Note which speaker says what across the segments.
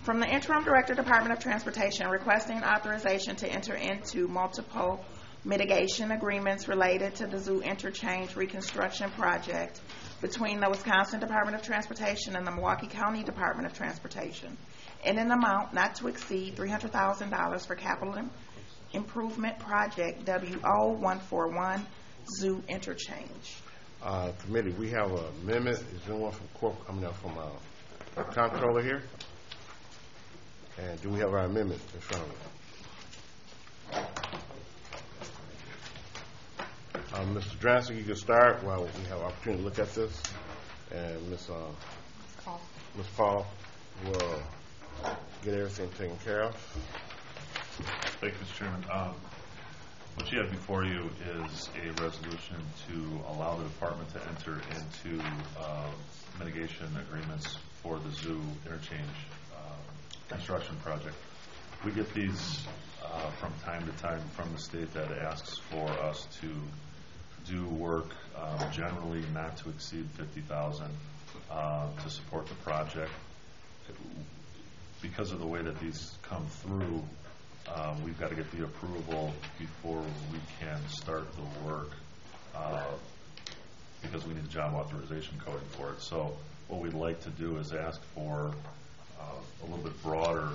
Speaker 1: From the Interim Director, Department of Transportation, requesting authorization to enter into multiple mitigation agreements related to the Zoo Interchange Reconstruction Project between the Wisconsin Department of Transportation and the Milwaukee County Department of Transportation in an amount not to exceed $300,000 for capital improvement project WO141 Zoo Interchange.
Speaker 2: Committee, we have an amendment. Is there anyone from Comptroller here? And do we have our amendment in front of us? Mr. Dransky, you can start while we have opportunity to look at this, and Ms. Paul will get everything taken care of.
Speaker 3: Thank you, Mr. Chairman. What you have before you is a resolution to allow the department to enter into mitigation agreements for the Zoo Interchange construction project. We get these from time to time from the state that asks for us to do work generally not to exceed $50,000 to support the project. Because of the way that these come through, we've got to get the approval before we can start the work because we need a job authorization coding for it. So what we'd like to do is ask for a little bit broader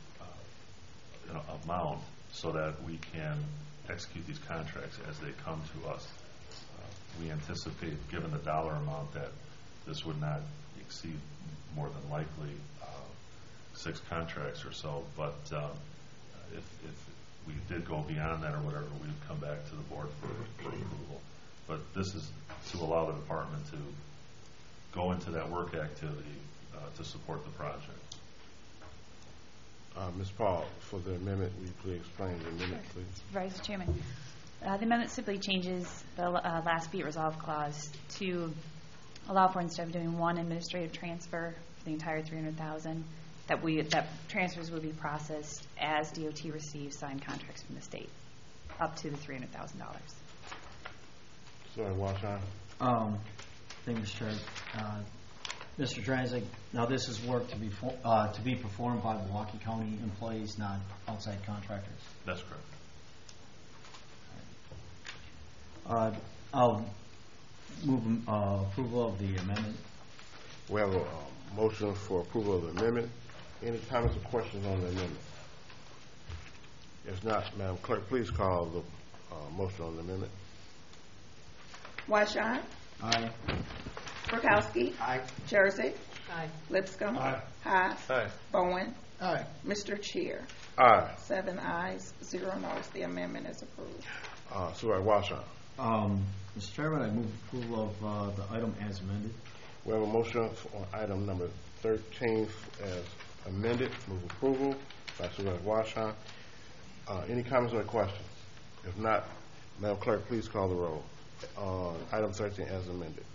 Speaker 3: amount so that we can execute these contracts as they come to us. We anticipate, given the dollar amount, that this would not exceed more than likely 6 contracts or so, but if we did go beyond that or whatever, we would come back to the board for approval. But this is to allow the department to go into that work activity to support the project.
Speaker 2: Ms. Paul, for the amendment, will you please explain the amendment, please?
Speaker 4: Vice Chairman, the amendment simply changes the last be it resolved clause to allow for, instead of doing one administrative transfer for the entire $300,000, that transfers would be processed as DOT receives signed contracts from the state, up to the $300,000.
Speaker 2: Sorry, Washington.
Speaker 5: Thank you, Mr. Chair. Mr. Dranzik, now this is work to be performed by Milwaukee County employees, not outside contractors.
Speaker 3: That's correct.
Speaker 5: I'll move approval of the amendment.
Speaker 2: We have a motion for approval of the amendment. Any comments or questions on the amendment? If not, Madam Clerk, please call the motion on the amendment.
Speaker 1: Washington.
Speaker 5: Aye.
Speaker 1: Burkowski.
Speaker 5: Aye.
Speaker 1: Jurassic.
Speaker 4: Aye.
Speaker 1: Lipscomb.
Speaker 3: Aye.
Speaker 1: Haas.
Speaker 3: Aye.
Speaker 1: Bowen.
Speaker 5: Aye.
Speaker 1: Mr. Chair.
Speaker 2: Aye.
Speaker 1: 7 ayes, 0 noes. The amendment is approved.
Speaker 2: Supervisor Washington.
Speaker 5: Mr. Chairman, I move approval of the item as amended.
Speaker 2: We have a motion on item number 13 as amended. Move approval by Supervisor Washington. Any comments or questions? If not, Madam Clerk, please call the roll on item 13 as amended.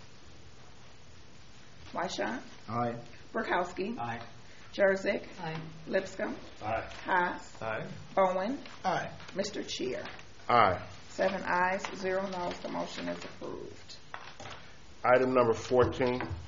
Speaker 1: Washington.
Speaker 5: Aye.
Speaker 1: Burkowski.
Speaker 5: Aye.
Speaker 1: Jurassic.
Speaker 4: Aye.
Speaker 1: Lipscomb.
Speaker 3: Aye.
Speaker 1: Haas.
Speaker 3: Aye.
Speaker 1: Bowen.
Speaker 5: Aye.
Speaker 1: Mr. Chair.
Speaker 2: Aye.
Speaker 1: 7 ayes, 0 noes. The motion is approved.
Speaker 2: Item number 14